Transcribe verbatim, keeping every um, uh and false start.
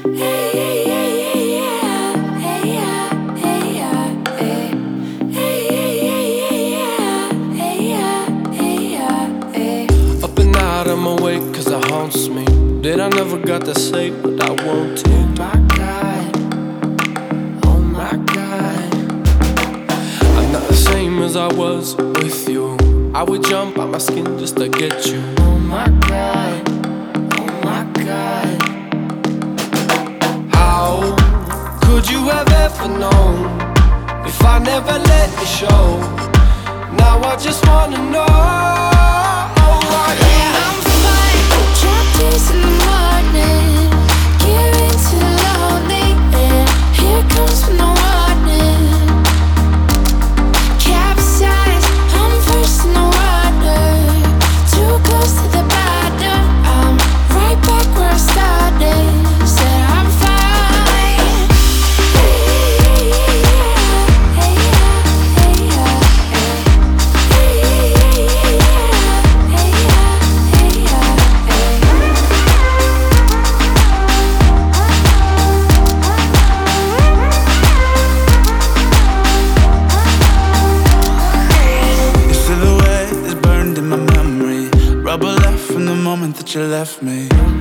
Up and out, I'm awake cause it haunts me. That I never got to say what I want to. Oh my God, oh my God. I'm not the same as I was with you. I would jump out my skin just to get you. Oh my God, oh my God. How could you have ever known if I never let it show? Now I just wanna know. Yeah, I'm fine. Trapped days in the morning, getting too lonely, and here comes no warning. Capsized, I'm first in the water, too close to the bottom. I'm right back where I started. Said I'm fine. Hey, yeah, hey, yeah, hey, yeah, hey, yeah, hey, yeah, hey, yeah. Your silhouette is burned in my memory. Rubber left from the moment that you left me.